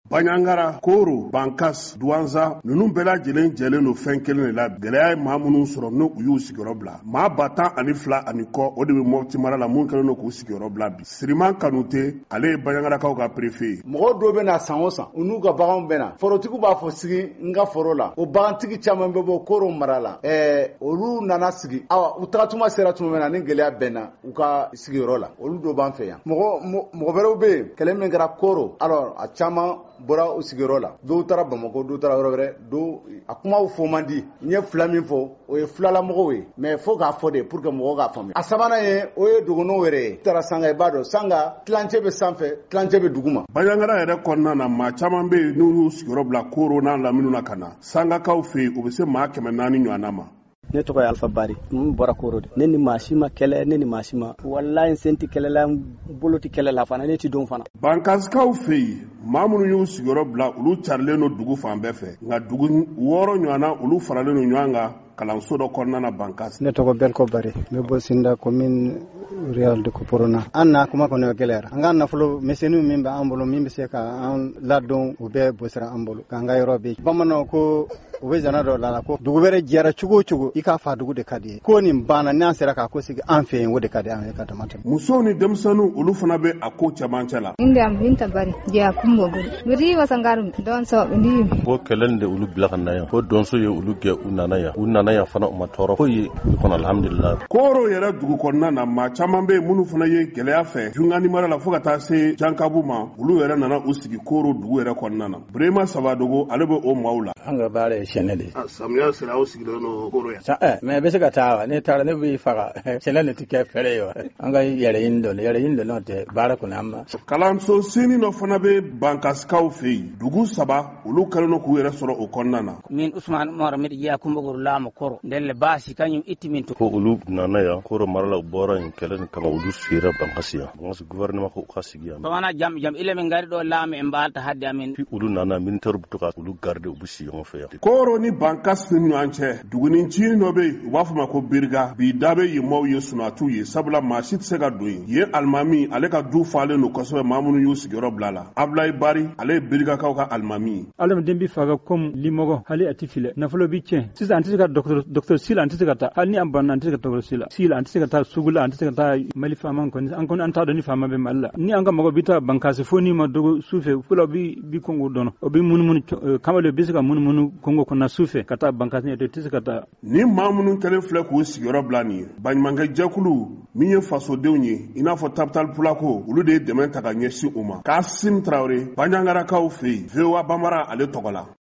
Banyangara, Koro, Bankas, Douanza, ninnu bɛɛ lajɛlen jɛlen no fɛn kelen de la. Gɛlɛya ye maa minnu sɔrɔ n'u y'u sigiyɔrɔ bila. Maa 102 ani kɔ o de bɛ Mopti mara la mun kɛlen no k'u sigiyɔrɔ bila bi. Siriman Kanute, ale ye Banyangarakaw ka préfet. Mɔgɔ dɔw bɛ na san o san, u n'u ka baganw bɛ na. Forotigiw b'a fɔ sigi n ka foro la. O bagantigi caman bɛ bɔ Koro mara la. Olu nana sigi. Awa, u tagatuma sera tuma min na ni gɛlɛya bɛnna u ka sigiyɔrɔ la. Olu dɔw b'an fɛ yan. Mɔgɔ wɛrɛw bɛ yen, kɛlɛ min kɛra Koro, alors a caman bɔra o sigiyɔrɔ la. Dɔw taara Bamako, dɔw taara yɔrɔ wɛrɛ, dɔw a kumaw fɔ man di. N ye fila min fɔ, o ye filalamɔgɔw ye. Mais fo k'a fɔ de pour que mɔgɔw k'a faamuya. A sabanan ye, o ye dɔgɔnɔw yɛrɛ ye. Taara Sanga, i b'a dɔn Sanga, tilancɛ bɛ sanfɛ, tilancɛ bɛ duguma. Banyangara yɛrɛ kɔnɔna na maa caman bɛ yen n'u y'u sigiyɔrɔ bila Koro n'a lamini na ka na. Sangakaw fɛ yen u bɛ se maa 400 ɲɔgɔnna ma. Ne tɔgɔ ye Alpha Bari, n bɔra Koro de. Ne ni maa si ma kɛlɛ, ne ni maa si ma. Walayi n sen tɛ kɛlɛ la, n bolo tɛ kɛlɛ la fana, ne tɛ don fana. Bankasikaw fɛ yen maa minnu y'u sigiyɔrɔ bila olu carilen no dugu fan bɛɛ fɛ. Nka dugu 6 ɲɔgɔnna olu faralen no ɲɔgɔn kan kalanso dɔ kɔnɔna na Bankas. Ne tɔgɔ Belko Bari, n bɛ bɔ Sinda commune rurale de Koporona. An na kuma kɔnɔ gɛlɛyara. An ka nafolo misɛnninw min bɛ an bolo min bɛ se ka an ladon u bɛɛ bɔsira an bolo. K'an ka yɔrɔ bɛ yen. Bamananw ko u bɛ zana dɔ la ko dugu wɛrɛ jɛra cogo o cogo i k'a fa dugu de ka di ye. Ko nin banna n'an sera k'a ko sigi an fɛ yen o de ka di an ye ka dama tɛmɛ. Musow ni denmisɛnninw olu fana bɛ a ko cɛmancɛ la. Inde am Binta Bari, jɛ kumbo bolo. Biri wasangarum don so ndi. Ko kɛlɛ de olu bila ka na yan. Ko donso ye olu gɛ u nana yan. U nana yan fana u ma tɔɔrɔ foyi kɔnɔ alhamdulillah. Koro yɛrɛ dugu kɔnɔna na maa caman bɛ minnu fana ye gɛlɛya fɛ Jungani mara la fo ka taa se Jankabu ma olu yɛrɛ nana u sigi Koro dugu yɛrɛ kɔnɔna na. Burema Sabadogo ale bɛ o maaw la. An ka baara ye sɛnɛ de. Samiya sera aw sigilen no Koro yan. Mais bɛ se ka taa wa ne taara ne b'i faga sɛnɛ de tɛ kɛ fɛrɛ ye wa. An ka yɛrɛ ɲini dɔ n'o tɛ baara kɔnɔ an ma. Kalanso senni dɔ fana bɛ Bankasikaw fɛ yen dugu 3 olu kɛlen no k'u yɛrɛ sɔrɔ o kɔnɔna na. Min Usman Mohamed Jiya Kumbogoro Lama Koro ndelle baasi kanyu itiminto. Ko olu nana yan Koro mara la bɔra in kɛlɛ ni kama olu sira Bankasi yan. Bankasi gouvernement ko ka sigi yan. Bamana jam ile min ngari do lama e mbalta hadde amin. Olu nana militaire bu to ka olu garder u bu si ɲɔgɔn fɛ yan. Koro ni Bankas ni ɲɔgɔn cɛ duguni cini dɔ bɛ yen u b'a fɔ ma ko Biriga bi da bɛ yen maaw ye sunatu ye sabula maa si tɛ se ka don yen. Yen alimami ale ka du falen no kosɛbɛ maa minnu y'u sigiyɔrɔ bila la. Ablaye Bari ale ye Birigakaw ka alimami. Adamaden bi faga comme limɔgɔ hali a tɛ filɛ nafolo bi tiɲɛ sisan an tɛ se ka docteur Sila an tɛ se ka taa hali ni an banna an tɛ se ka docteur Sila an tɛ se ka taa sugu la an tɛ se ka taa Mali faama kɔni an t'a dɔn ni faama bɛ Mali la ni an ka mɔgɔ bi taa Bankasi fo ni ma dogo sufɛ fɔlɔ bi Kongo dɔn o bi munumunu kamalen bi se ka munumunu Kongo kɔnɔ sufɛ ka taa Bankasi ɲɛ tɛ se ka taa. Ni maa minnu kɛlen filɛ k'u sigiyɔrɔ bila nin ye baɲumankɛ jɛkulu min ye fasodenw ye i n'a fɔ Tapital Pulako olu de ye dɛmɛ ta ka ɲɛsin u ma. Kasim Traoré Banyangarakaw fɛ yen VOA Bambara ale tɔgɔ la.